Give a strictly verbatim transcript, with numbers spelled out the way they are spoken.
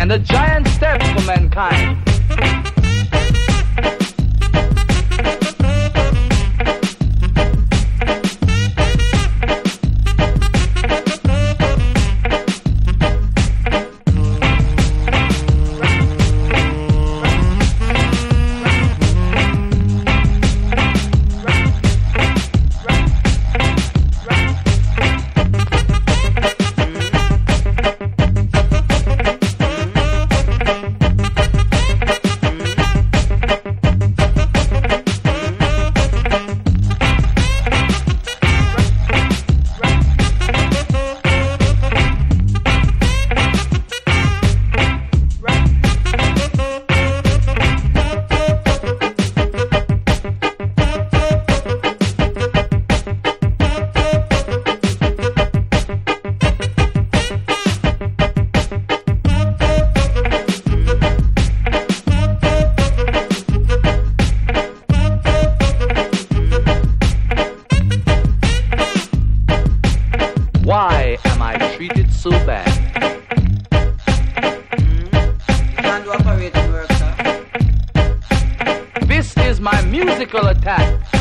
and a giant step for mankind. Why am I treated so bad? You can't do operating work, sir. This is my musical attack.